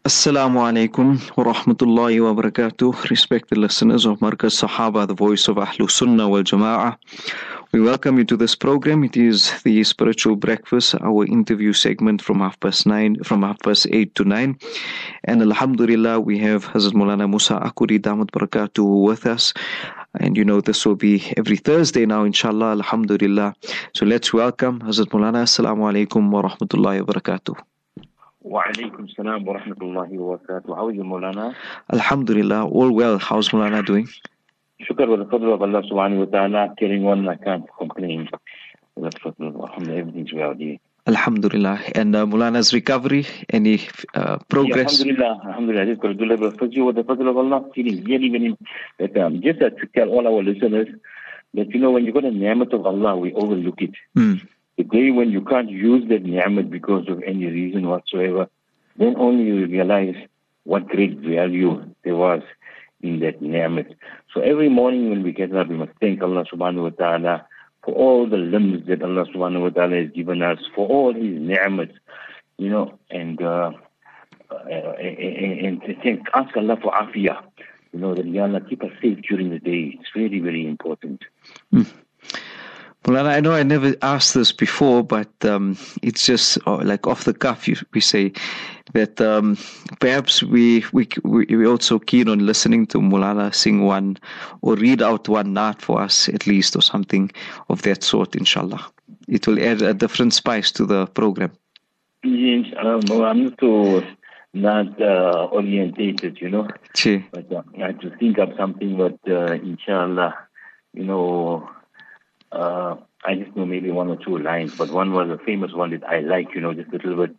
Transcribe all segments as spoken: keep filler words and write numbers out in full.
Assalamu alaikum wa rahmatullahi wa barakatuh. Respected listeners of Markaz Sahaba, the voice of Ahlus Sunnah wal Jama'ah. We welcome you to this program. It is the Spiritual Breakfast, our interview segment from half past nine, from half past eight to nine. And Alhamdulillah, we have Hazrat Maulana Musa Akuri Damat Barakatuh with us. And you know, this will be every Thursday now, inshallah, Alhamdulillah. So let's welcome Hazrat Maulana. Assalamu alaikum wa rahmatullahi wa barakatuh. Wa alaikum salam wa rahmatullahi wa barakatuh. How are you, Maulana? Alhamdulillah, all well. How's Maulana doing? Shukr wa al-fadl of Allah subhanahu wa ta'ala. Carrying on, I can't complain. With the fadl of Alhamdulillah, everything's well, dear. Alhamdulillah. And uh, Maulana's recovery, any uh, progress? Yeah, Alhamdulillah, Alhamdulillah. I just got to do a little bit of fajr with the fadl of Allah. Feeling really, really, that, um, just uh, to tell all our listeners that, you know, when you got a ni'mat of Allah, we overlook it. Mm. The day when you can't use that ni'mat because of any reason whatsoever, then only you realize what great value there was in that ni'mat. So every morning when we get up, we must thank Allah subhanahu wa ta'ala for all the limbs that Allah subhanahu wa ta'ala has given us, for all His ni'mat, you know, and, uh, uh, and, and thank, ask Allah for afiyah, you know, that Ya Allah keep us safe during the day. It's very, very important. Mm. Well, I know I never asked this before, but um, it's just oh, like off the cuff. You, we say that um, perhaps we we we also keen on listening to Maulana sing one or read out one naat for us at least, or something of that sort. Inshallah, it will add a different spice to the program. Yes, um, well, I'm not so not uh, orientated, you know. Che. But uh, I have to think of something. But uh, inshallah, you know. Uh, I just know maybe one or two lines, but one was a famous one that I like, you know, just a little bit.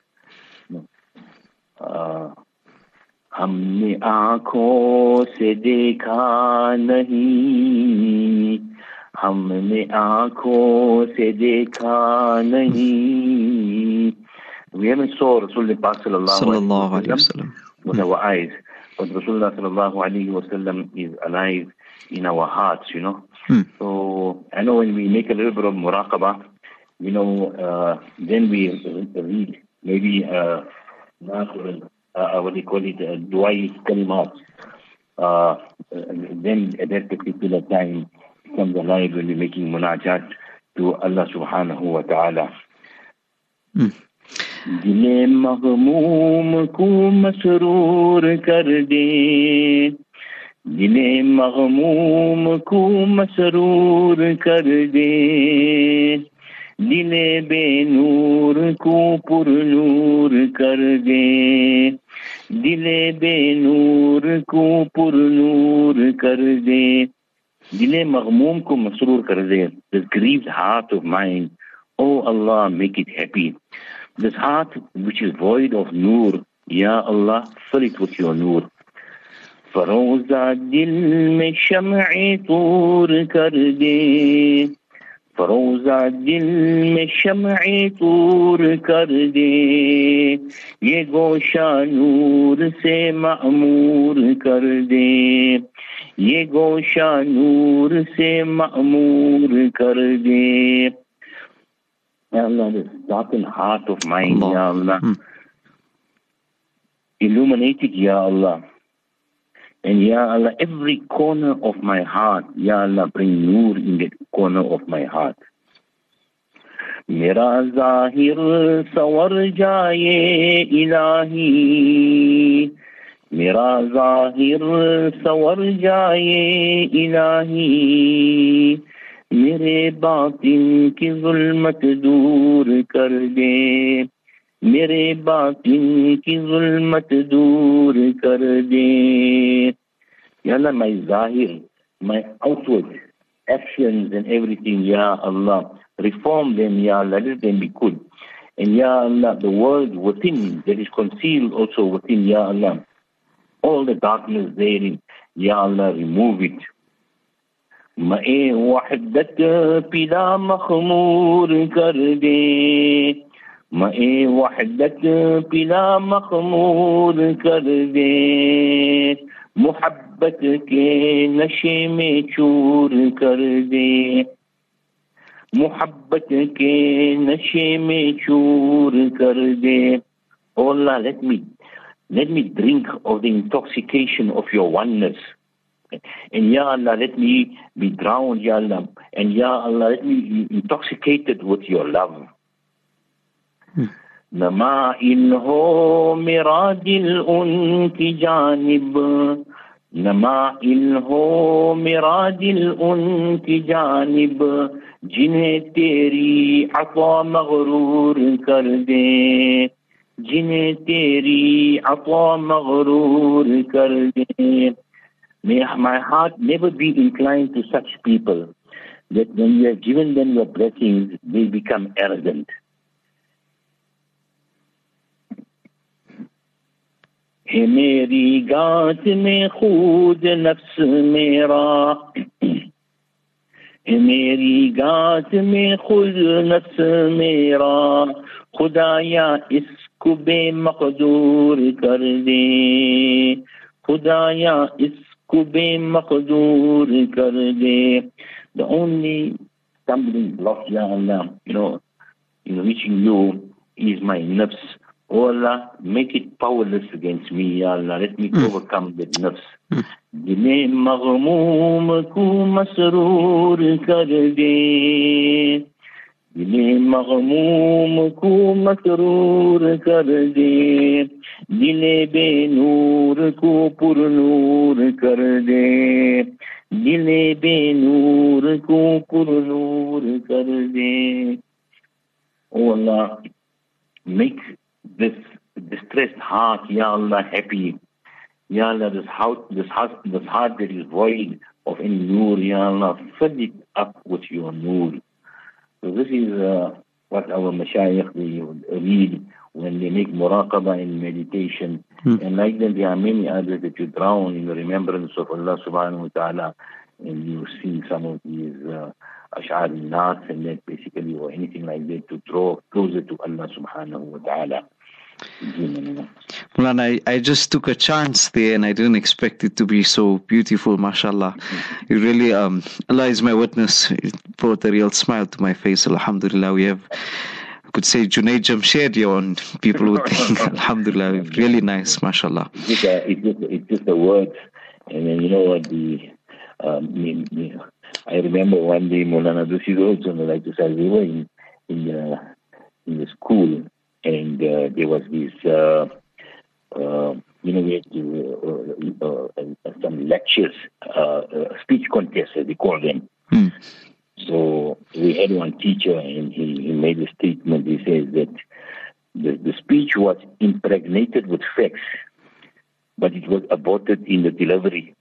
हमने आँखों से देखा नहीं, हमने आँखों से देखा नहीं. We haven't saw Rasulullah sallallahu alaihi wasallam with our eyes, but Rasulullah sallallahu alaihi wasallam is alive in our hearts, you know. Hmm. So I know when we make a little bit of muraqabah, you know, uh, then we read maybe uh, uh, what do you call it, uh, du'a kalimat. Uh, then at that particular time comes alive when we're making munajat to Allah subhanahu wa ta'ala. Hmm. दिले मग़मूम को मसरूर कर दे, दिले मग़मूम को मसरूर कर दे, दिले बेनूर को पुरनूर कर दे, दिले बेनूर को पुरनूर कर दे, दिले मग़मूम को मसरूर कर दे. This grieved heart of mine, oh Allah, make it happy. This heart which is void of nur, Ya Allah, fill it with your nur. फरोज़ा दिल में शम्अ तूर कर दे, फरोज़ा दिल में शम्अ तूर कर दे, ये गोशा नूर से मामूर कर दे, ये गोशा नूर से मामूर कर दे. Ya Allah, this darkened heart of mine, Allah. Ya Allah, hmm. illuminate it, Ya Allah. And Ya Allah, every corner of my heart, Ya Allah, bring nur in that corner of my heart. Mera zahir sawar jaye ilahi, Mera zahir sawar jaye ilahi, मेरे बातिन की ज़ुल्मत दूर कर दे, मेरे बातिन की ज़ुल्मत दूर कर दे. Ya Allah, my zahir, my outward actions and everything, Ya Allah, reform them, Ya Allah, let them be good. And Ya Allah, the world within that is concealed also within, Ya Allah, all the darkness therein, Ya Allah, remove it. मैं वहदत पिला मखमूर कर दे, मैं वहदत पिला मखमूर कर दे, मोहब्बत के नशे में चूर कर दे, मोहब्बत के नशे में चूर कर दे. Oh Allah, let me let me drink of the intoxication of your oneness. And Ya Allah, let me be drowned, Ya Allah. And Ya Allah, let me be intoxicated with your love. Nama'il ho miradil unki janib. Nama'il ho miradil unki janib. जिन्हें तेरी अता मगरूर कर दे, जिन्हें तेरी अता मगरूर कर दे. May my heart never be inclined to such people that when you have given them your blessings, they become arrogant. है मेरी गात में खुद नफ्स मेरा, है मेरी गात में खुद नफ्स मेरा, खुदाया इसको बेमक़दूर कर दे, खुदाया इसको बेमक़दूर कर दे. The only stumbling block, Ya Allah, you know, in reaching you is my nafs. Oh Allah, make it powerless against me, Ya Allah. Let me mm. overcome that nafs. दिले मग़मूम को मसरूर कर दे, दिले मग़मूम को मसरूर कर दे, दिले बेनूर को पुरनूर कर दे, दिले बेनूर को पुरनूर कर दे. Oh Allah, make this distressed heart, Ya Allah, happy. Ya Allah, this heart, this heart, this heart that is void of any nur, Ya Allah, fill it up with your nur. So this is uh, what our mashayikh they read when they make muraqabah in meditation. Hmm. And like that, there are many others that you drown in the remembrance of Allah subhanahu wa ta'ala, and you sing some of these uh, ash'ar al-nas and that basically, or anything like that, to draw closer to Allah subhanahu wa ta'ala. Mulana, I, I just took a chance there and I didn't expect it to be so beautiful, mashallah. It really, um, Allah is my witness, it brought a real smile to my face, alhamdulillah. We have, I could say, Junaid Jamshed here, and people would think, alhamdulillah, really nice, mashallah. It's just a, it's just, it's just a word. And then, you know what, the, um, me, me, I remember one day, Mulana, this is also like to say, we were in, in, the, in the school. And uh, there was this, uh, uh, you know, we had to, uh, uh, uh, some lectures, uh, uh, speech contests, as they call them. Mm. So we had one teacher, and he, he made a statement. He says that the, the speech was impregnated with facts, but it was aborted in the delivery.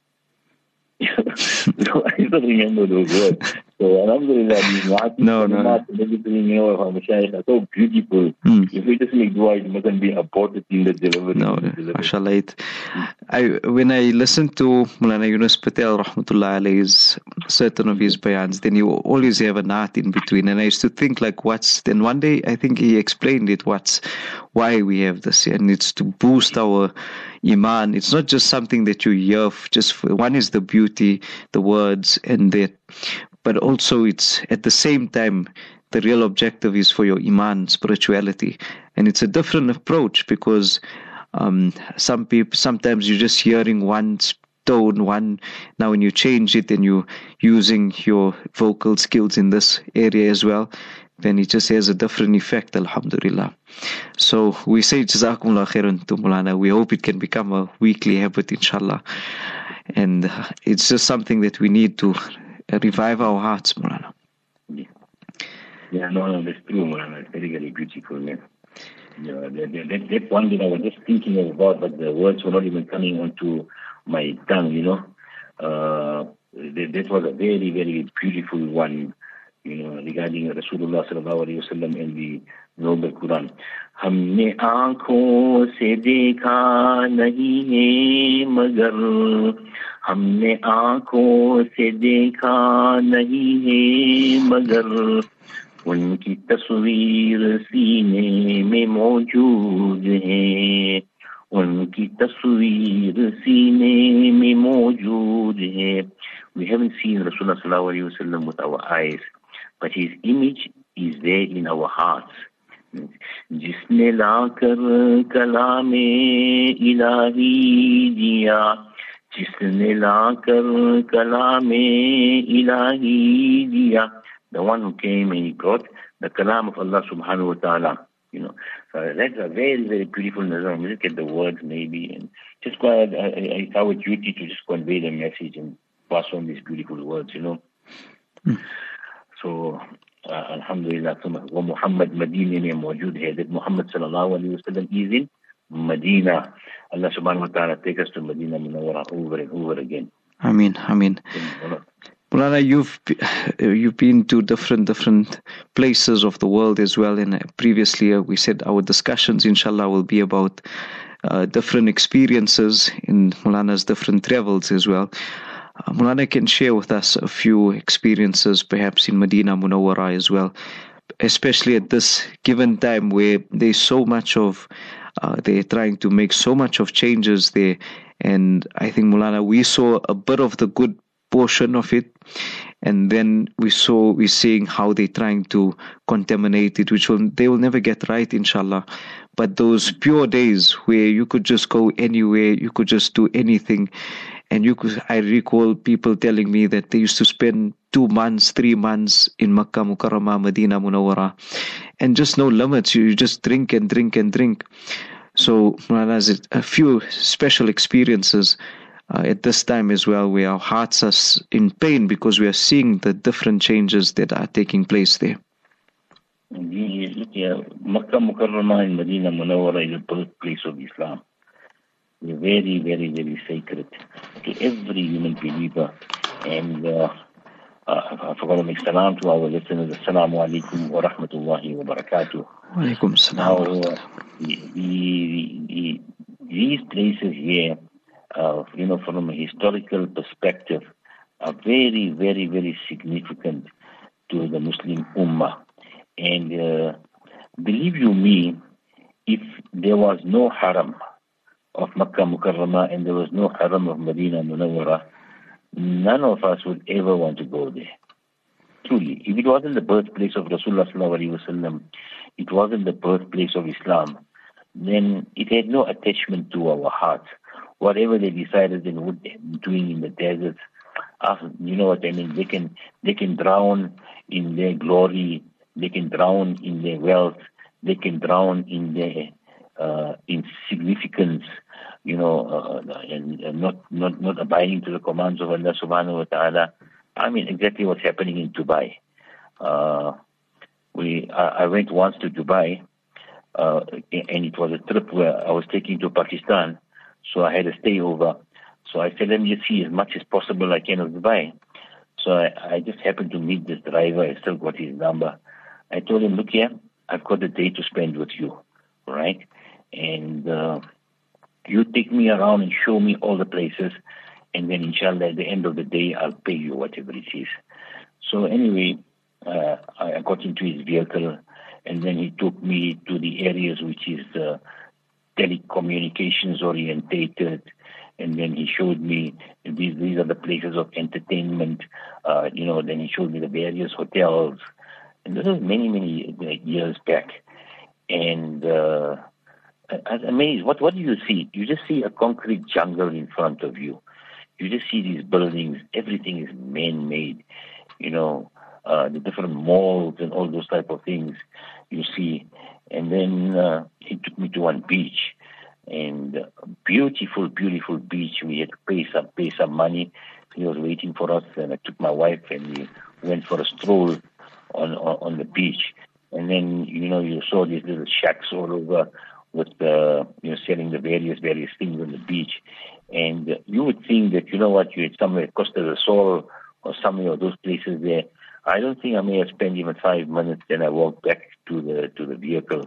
So I don't remember those words. So alhamdulillah, no, no. So beautiful. Mm. If we just make dua, it mustn't be aborted in the delivery. No, mashallah. It, I, when I listen to Mulana Yunus Patel, rahmatullah alayhi's, certain of his bayans, then you always have a naat in between. And I used to think like, what's, then one day I think he explained it, what's, why we have this, and it's to boost our iman. It's not just something that you hear, just for, one is the beauty, the words, and that, but also it's at the same time, the real objective is for your iman, spirituality. And it's a different approach because um, some people, sometimes you're just hearing one tone, one, now when you change it and you're using your vocal skills in this area as well, then it just has a different effect, alhamdulillah. So we say Jazakumullah khairan to Mulana. We hope it can become a weekly habit, inshallah. And uh, it's just something that we need to revive our hearts, Mulana. Yeah, yeah no, no, that's true, Mulana. It's very, very beautiful, man. Yeah, that, that, that one that I was just thinking about, but the words were not even coming onto my tongue, you know. Uh, that, that was a very, very beautiful one, you know, regarding Rasulullah sallallahu alayhi wa sallam and the noble Quran. हमने आँखों से देखा नहीं है मगर हमने आँखों से देखा नहीं है मगर उनकी तस्वीर सीने में मौजूद है उनकी तस्वीर सीने में मौजूद है. We haven't seen Rasulullah sallallahu alayhi wa sallam with our eyes, but his image is there in our hearts. जिसने लाकर कलामे इलाही दिया, जिसने लाकर कलामे इलाही दिया. The one who came and he brought the kalam of Allah subhanahu wa ta'ala. You know, so that's a very, very beautiful nazar. Look at the words maybe, and just go ahead, it's our duty to just convey the message and pass on these beautiful words, you know. Mm. So, uh, Alhamdulillah, wa Muhammad Madina mein mawjood hai, that Muhammad sallallahu alayhi wa sallam is in Medina. Allah subhanahu wa ta'ala take us to Medina Munawwara over and over again. Ameen, Ameen. Mulana, you've you've been to different different places of the world as well, and previously uh, we said our discussions, inshallah, will be about uh, different experiences in Mulana's different travels as well. Uh, Mulana can share with us a few experiences, perhaps in Medina Munawwara as well, especially at this given time where there's so much of, uh, they're trying to make so much of changes there, and I think Mulana, we saw a bit of the good portion of it, and then we saw we're seeing how they're trying to contaminate it, which will they will never get right, inshallah. But those pure days where you could just go anywhere, you could just do anything, and you could, I recall people telling me that they used to spend two months, three months in Makkah Mukarramah, Medina Munawwara, and just no limits. You just drink and drink and drink. So there's a few special experiences Uh, at this time as well, where our hearts are in pain because we are seeing the different changes that are taking place there. Yeah, Makkah Mukarramah and Medina Munawwara is the birthplace of Islam. They're very, very, very sacred to every human believer. And uh, uh, I forgot to make salam to our listeners. Assalamu alaikum wa rahmatullahi wa barakatuh. Wa alaikum salam. Now, uh, the, the, the, these places here, Uh, you know, from a historical perspective, are very, very, very significant to the Muslim Ummah. And uh, believe you me, if there was no haram of Makkah Mukarramah and there was no haram of Medina Munawwara, none of us would ever want to go there. Truly, if it wasn't the birthplace of Rasulullah sallallahu alaihi wasallam, it wasn't the birthplace of Islam, then it had no attachment to our hearts. Whatever they decided they would be doing in the deserts, uh, you know what I mean? They can they can drown in their glory, they can drown in their wealth, they can drown in their uh, insignificance, you know, uh, and, and not, not not abiding to the commands of Allah Subhanahu wa Taala. I mean, exactly what's happening in Dubai. Uh, we I, I went once to Dubai, uh, and it was a trip where I was taking to Pakistan. So I had a stay over. So I said, let me just see as much as possible I can of Dubai. So I, I just happened to meet this driver. I still got his number. I told him, look here, I've got a day to spend with you, right? And uh, you take me around and show me all the places. And then inshallah, at the end of the day, I'll pay you whatever it is. So anyway, uh, I got into his vehicle. And then he took me to the areas which is the uh, telecommunications orientated, and then he showed me these these are the places of entertainment. Uh, you know, then he showed me the various hotels, and this was many many years back. And uh, I was amazed. What what do you see? You just see a concrete jungle in front of you. You just see these buildings. Everything is man-made. You know, uh, the different malls and all those type of things. You see. And then uh, he took me to one beach, and uh, beautiful, beautiful beach. We had to pay some, pay some money. He was waiting for us, and I took my wife, and we went for a stroll on on, on the beach. And then, you know, you saw these little shacks all over with the, you know, selling the various various things on the beach. And uh, you would think that, you know what, you had somewhere Costa del Sol or somewhere of those places there. I don't think I may have spent even five minutes. Then I walked back to the to the vehicle.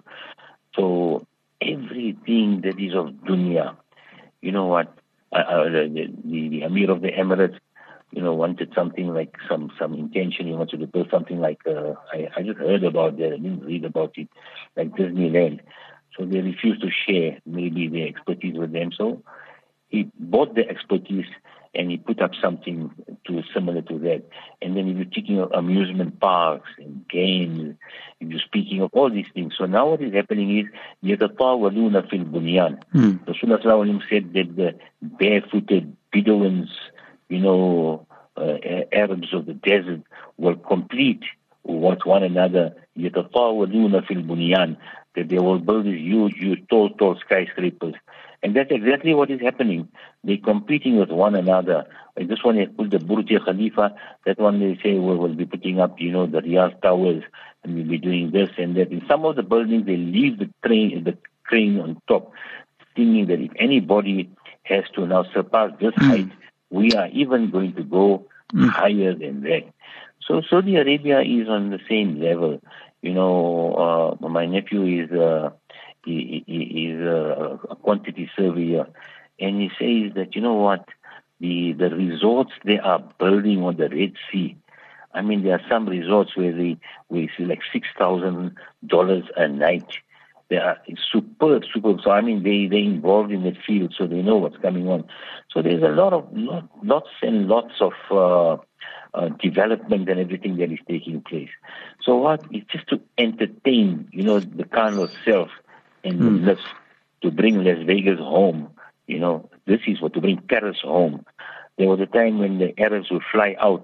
So everything that is of dunya, you know what? Uh, uh, the, the the Amir of the Emirates, you know, wanted something like some some intention. He wanted to build something like uh, I I just heard about that. I didn't read about it, like Disneyland. So they refused to share maybe their expertise with them. So he bought the expertise and he put up something to similar to that. And then if you're taking of amusement parks and games, if you're speaking of all these things. So now what is happening is, يَتَطَاوَلُونَ فِي الْبُنْيَانِ. Rasulullah sallallahu alaihi wasallam said that the barefooted Bedouins, you know, uh, Arabs of the desert will complete with one another. يَتَطَاوَلُونَ فِي الْبُنْيَانِ. That they will build these huge, huge, tall, tall skyscrapers. And that's exactly what is happening. They're competing with one another. And this one is called the Burj Khalifa. That one they say, well, we'll be putting up, you know, the Riyadh Towers, and we'll be doing this and that. In some of the buildings, they leave the train, the crane on top, thinking that if anybody has to now surpass this mm. height, we are even going to go mm. higher than that. So Saudi Arabia is on the same level. You know, uh, my nephew is uh, he, he is a, a quantity surveyor, and he says that, you know what, the the resorts they are building on the Red Sea. I mean, there are some resorts where they where it's like six thousand dollars a night. They are superb, superb. So I mean, they they involved in that field, so they know what's coming on. So there's a lot of lot, lots and lots of uh, uh, development and everything that is taking place. So what? It's just to entertain, you know, the kind of self and mm. the lust, to bring Las Vegas home. You know, this is what, to bring Paris home. There was a time when the Arabs would fly out,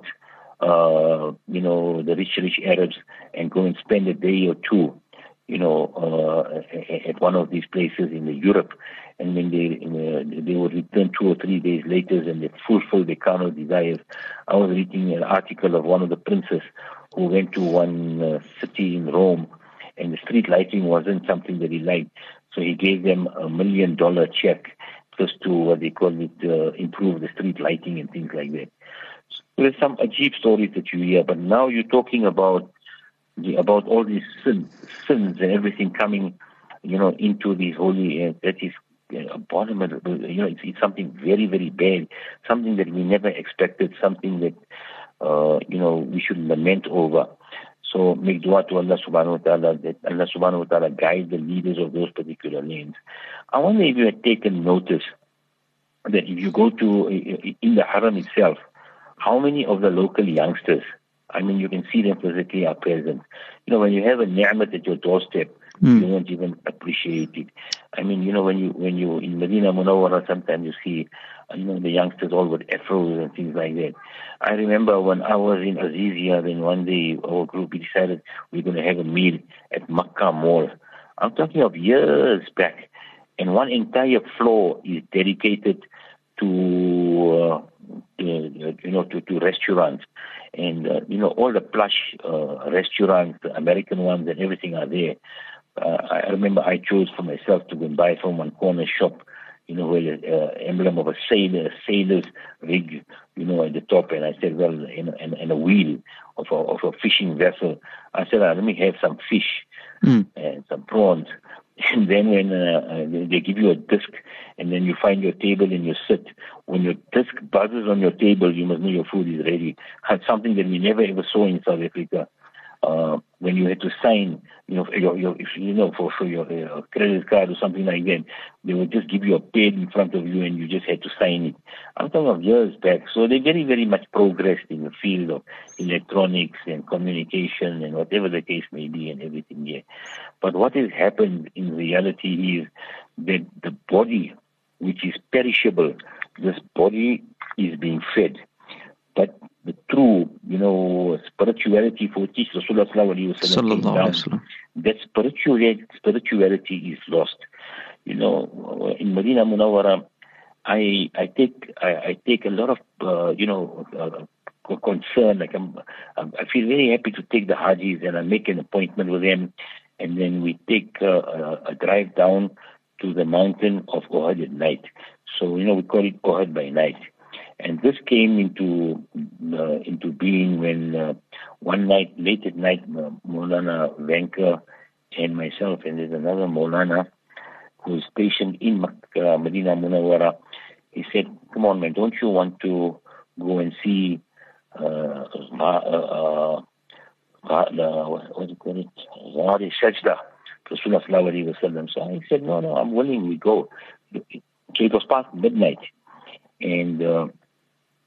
uh, you know, the rich, rich Arabs, and go and spend a day or two, you know, uh, at one of these places in the Europe. And when they uh, they would return two or three days later and they fulfill their carnal desires. I was reading an article of one of the princes who went to one uh, city in Rome, and the street lighting wasn't something that he liked. So he gave them a million dollar check just to, what they call it, uh, improve the street lighting and things like that. So there's some ajib stories that you hear, but now you're talking about the, about all these sins, sins and everything coming, you know, into these holy, uh, that is uh, abominable, you know, it's, it's something very, very bad, something that we never expected, something that, uh, you know, we should lament over. So make dua to Allah subhanahu wa ta'ala that Allah subhanahu wa ta'ala guide the leaders of those particular lanes. I wonder if you had taken notice that if you go to, in the haram itself, how many of the local youngsters, I mean, you can see them physically are present. You know, when you have a ni'mat at your doorstep, mm. you won't even appreciate it. I mean, you know, when you, when you, in Medina Munawwara, sometimes you see, you know, the youngsters all with afros and things like that. I remember when I was in Azizia, then one day our group decided we're going to have a meal at Makkah Mall. I'm talking of years back. And one entire floor is dedicated to, uh, to you know, to, to restaurants. And, uh, you know, all the plush uh, restaurants, the American ones and everything are there. Uh, I remember I chose for myself to go and buy from one corner shop, you know, where the uh, emblem of a sailor, a sailor's rig, you know, at the top. And I said, well, and, and, and a wheel of a, of a fishing vessel. I said, ah, let me have some fish mm. and some prawns. And then when uh, they give you a disc, and then you find your table and you sit. When your disc buzzes on your table, you must know your food is ready. It's something that we never ever saw in South Africa. Uh, when you had to sign, you know, your, your, if, you know, for, for your uh, credit card or something like that, they would just give you a pad in front of you and you just had to sign it. I'm talking of years back. So they very, very much progressed in the field of electronics and communication and whatever the case may be and everything here. But what has happened in reality is that the body, which is perishable, this body is being fed. But the true, you know, spirituality for which Rasulullah sallallahu alaihi wasallam, that spirituality, spirituality is lost. You know, in Medina Munawwara, I I take I, I take a lot of uh, you know uh, concern. Like I'm, I feel very happy to take the Hajis, and I make an appointment with them, and then we take uh, a, a drive down to the mountain of Uhud at night. So you know we call it Uhud by night. And this came into uh, into being when uh, one night, late at night, uh, Maulana Venka and myself, and there's another Maulana who's stationed in Makkah, Medina Munawwara. He said, "Come on, man, don't you want to go and see uh, uh, uh, uh, what do you call it? Ghari Sajda, Rasulullah sallallahu alaihi wasallam." So I said, "No, no, I'm willing. We go." So it was past midnight, and. Uh,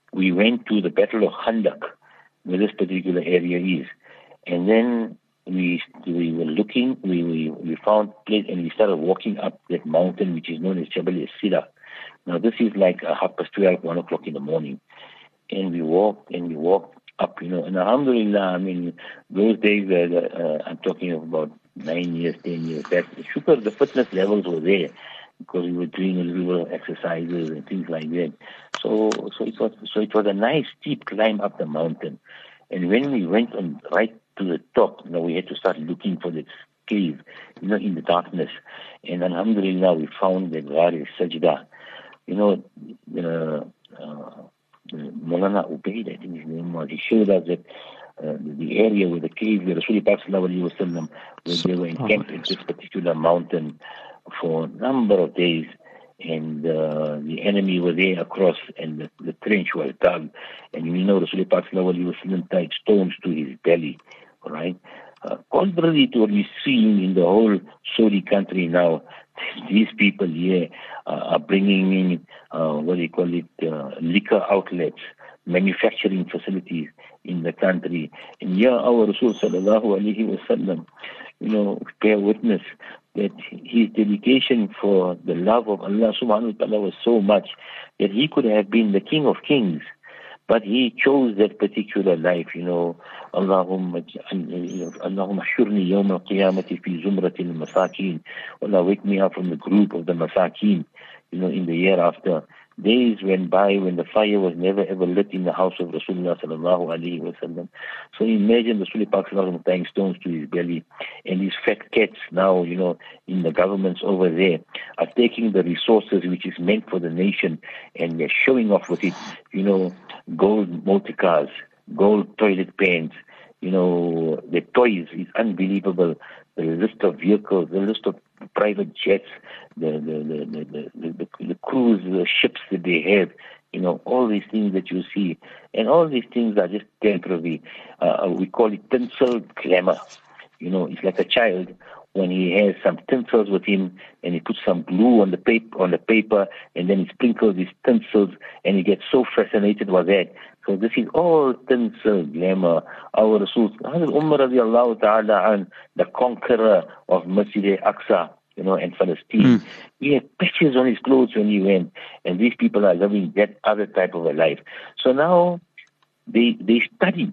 we went to the Battle of Khandaq, where this particular area is. And then we we were looking, we, we, we found place, and we started walking up that mountain, which is known as Jabal al-Sira. Now, this is like a half past twelve, one o'clock in the morning. And we walked, and we walked up, you know. And alhamdulillah, I mean, those days, uh, uh, I'm talking of about nine years, ten years back, shukr, the fitness levels were there, because we were doing a little bit of exercises and things like that. So, so it was, so it was a nice steep climb up the mountain. And when we went on right to the top, you know, we had to start looking for this cave, you know, in the darkness. And alhamdulillah, we found that Ghar Sajda. You know, uh, uh, Maulana Ubaid, I think his name was, he showed us that uh, the area where the cave, where Rasulullah sallallahu alaihi wasallam, where they were encamped at this particular mountain for a number of days, and uh, the enemy were there across, and the, the trench was dug, and you know Rasulullah sallallahu alaihi wasallam tied stones to his belly, all right? Uh, contrary to what we're seeing in the whole Saudi country now, these people here uh, are bringing in, uh, what do you call it, uh, liquor outlets, manufacturing facilities in the country. And here our Rasul sallallahu alaihi wasallam, you know, bear witness that his dedication for the love of Allah subhanahu wa ta'ala was so much that he could have been the king of kings. But he chose that particular life, you know. Allahumma Allahumma shurni yawm al-qiyamati fi zumrati al-masakin. Allah, wake me up from the group of the masakin, you know, in the year after. Days went by when the fire was never ever lit in the house of Rasulullah sallallahu alaihi wasallam. So imagine Rasulullah sallallahu alaihi wasallam tying stones to his belly, and these fat cats now, you know, in the governments over there are taking the resources which is meant for the nation, and they're showing off with it, you know, gold multicars, gold toilet pans, you know, the toys is unbelievable. The list of vehicles, the list of private jets, the the the the, the, the, the cruise the ships that they have, you know, all these things that you see, and all these things are just temporary. Uh, we call it tinsel glamour. You know, it's like a child when he has some tinsels with him, and he puts some glue on the paper, on the paper, and then he sprinkles these tinsels, and he gets so fascinated with that. So this is all tinsel glamour. Our Rasul, Hazrat Umar radiallahu ta'ala an, the conqueror of Masjid al-Aqsa, you know, and Palestine. Mm. He had patches on his clothes when he went, and these people are living that other type of a life. So now they they studied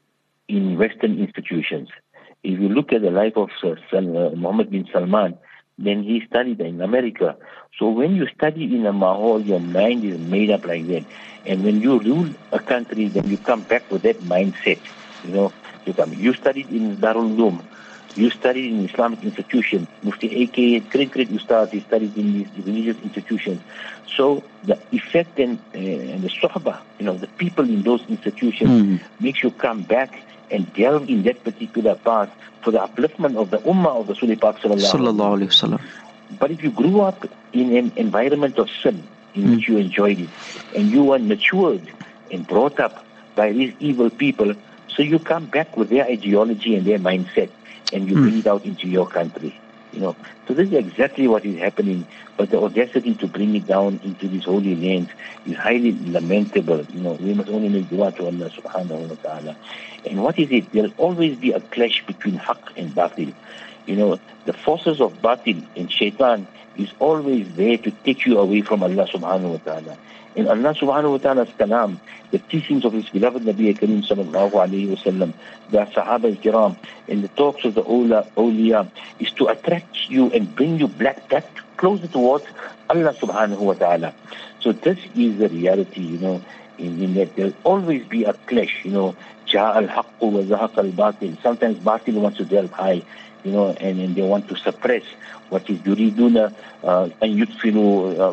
in Western institutions. If you look at the life of uh, Mohammed bin Salman, then he studied in America. So when you study in a mahal, your mind is made up like that. And when you rule a country, then you come back with that mindset. You know, you come. You studied in Darul Uloom. You studied in Islamic institutions. Mufti A K, great, great Ustaz, he studied in these religious institutions. So the effect and, uh, and the sohbah, you know, the people in those institutions mm. makes you come back and delve in that particular path for the upliftment of the ummah of the Rasulullah sallallahu alaihi wasallam. But if you grew up in an environment of sin, in mm. which you enjoyed it, and you were matured and brought up by these evil people, so you come back with their ideology and their mindset, and you mm. bring it out into your country. You know, so this is exactly what is happening. But the audacity to bring it down into these holy lands is highly lamentable. You know, we must only make dua to Allah subhanahu wa ta'ala. And what is it? There will always be a clash between haqq and batil. You know, the forces of batil and shaitan is always there to take you away from Allah subhanahu wa ta'ala. And Allah subhanahu wa ta'ala's kalam, the teachings of His beloved Nabi Kareem sallallahu alayhi wa sallam, the Sahaba al-Kiram, and the talks of the awliya, awliya, is to attract you and bring you back, back closer towards Allah subhanahu wa ta'ala. So this is the reality, you know, in, in that there will always be a clash, you know, ja al-haqqu wa zahaq al-batil. Sometimes batil wants to delve high, you know, and, and they want to suppress what is yuriduna an yutfilu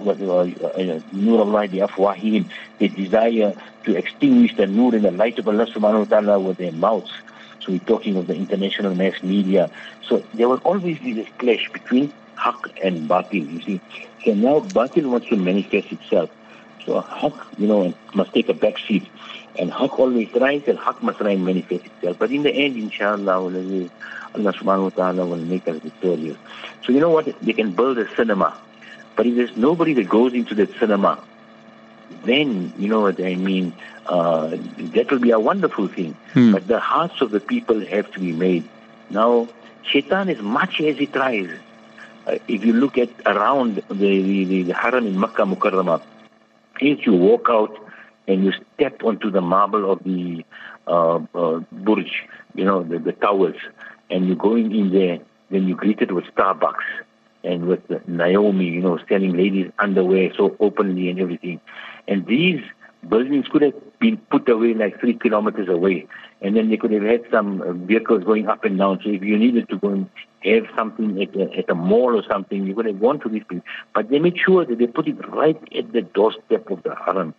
nur Allah bi afwahihim. They desire to extinguish the nur and the light of Allah subhanahu wa ta'ala with their mouths. So we're talking of the international mass media. So there will always be this clash between haqq and batil, you see. So now batil wants to manifest itself. So haqq, you know, must take a back seat. And haqq always rise, and haqq must try and manifest itself. But in the end, inshallah, Allah subhanahu wa ta'ala will make us victorious. So you know what? They can build a cinema. But if there's nobody that goes into that cinema, then, you know what I mean, uh, that will be a wonderful thing. Hmm. But the hearts of the people have to be made. Now, Shaitan, as much as he tries, uh, if you look at around the, the, the, the Haram in Makkah Mukarramah, if you walk out and you step onto the marble of the uh, uh, Burj, you know, the, the towers, and you're going in there, then you're greeted with Starbucks and with Naomi, you know, selling ladies' underwear so openly and everything. And these buildings could have been put away like three kilometers away. And then they could have had some uh, vehicles going up and down. So if you needed to go and have something at a, at a mall or something, you could have gone to these places. But they made sure that they put it right at the doorstep of the Haram.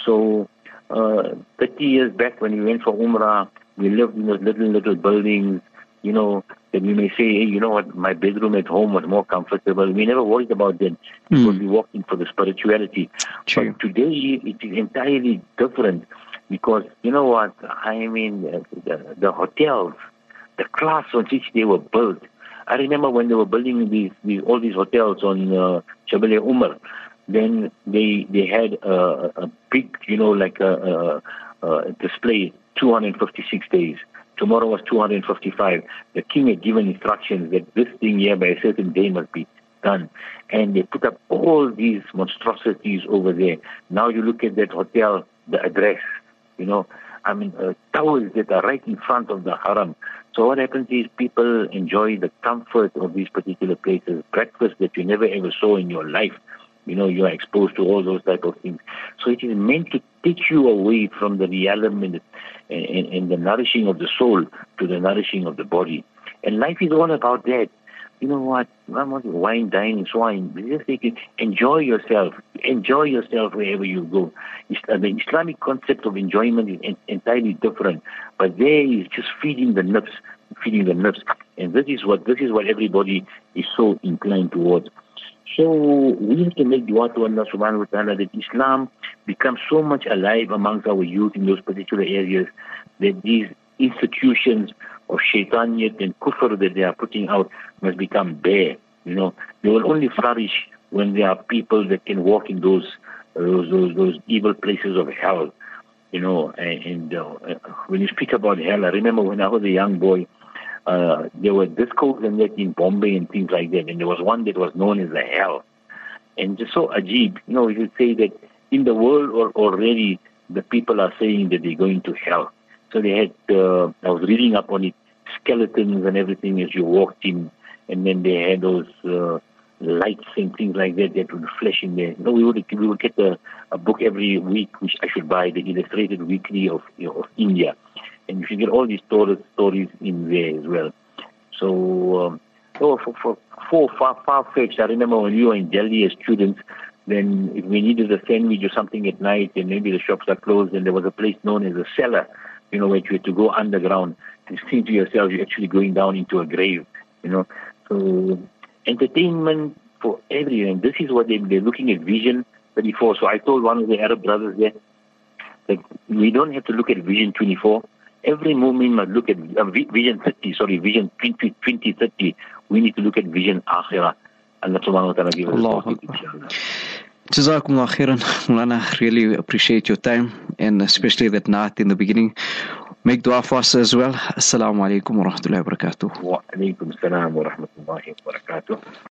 So uh, thirty years back when we went for Umrah, we lived in those little, little buildings, you know, that we may say, hey, you know what, my bedroom at home was more comfortable. We never worried about that because mm. we walked in for the spirituality. True. But today it is entirely different because, you know what, I mean, the, the hotels, the class on which they were built. I remember when they were building these, these all these hotels on uh, Jabal Umar, then they they had a, a big, you know, like a, a, a display, two hundred fifty-six days. Tomorrow was two hundred fifty-five. The king had given instructions that this thing here by a certain day must be done. And they put up all these monstrosities over there. Now you look at that hotel, the address, you know, I mean, uh, towers that are right in front of the Haram. So what happens is people enjoy the comfort of these particular places, breakfast that you never ever saw in your life. You know, you are exposed to all those type of things. So it is meant to take you away from the realm and the, and, and the nourishing of the soul to the nourishing of the body. And life is all about that. You know what? I'm not wine, dine, and swine. Just take it. Enjoy yourself. Enjoy yourself wherever you go. The Islamic concept of enjoyment is entirely different. But there is just feeding the nafs, feeding the nafs. And this is what this is what everybody is so inclined towards. So we have to make dua to Allah subhanahu wa ta'ala that Islam becomes so much alive amongst our youth in those particular areas that these institutions of shaitaniyat and kufr that they are putting out must become bare. You know, they will only flourish when there are people that can walk in those uh, those, those those evil places of hell. You know, and, and uh, when you speak about hell, I remember when I was a young boy, Uh, there were discos and that in Bombay and things like that, and there was one that was known as the hell. And just so ajib, you know, you say that in the world or, already the people are saying that they're going to hell. So they had, uh, I was reading up on it, skeletons and everything as you walked in, and then they had those uh, lights and things like that that would flash in there. You know, we would we would get a, a book every week, which I should buy, the Illustrated Weekly of, you know, of India. And you should get all these stories, stories in there as well. So, um, oh, for, for, for far, far-fetched, I remember when we were in Delhi as students, then if we needed a sandwich or something at night, and maybe the shops are closed, and there was a place known as a cellar, you know, where you had to go underground. You think to yourself, you're actually going down into a grave, you know. So, entertainment for everyone. This is what they, they're looking at Vision thirty-four. So I told one of the Arab brothers there, that we don't have to look at Vision twenty-four. Every moment must look at uh, Vision thirty, sorry, Vision twenty thirty. We need to look at Vision Akhirah. Allah subhanahu wa ta'ala give us Allah. Jazakumullah khairan. Mulana, really appreciate your time, and especially that night in the beginning. Make dua for us as well. Assalamu alaikum wa rahmatullahi wa barakatuh. Wa alaikum assalam wa rahmatullahi wa barakatuh.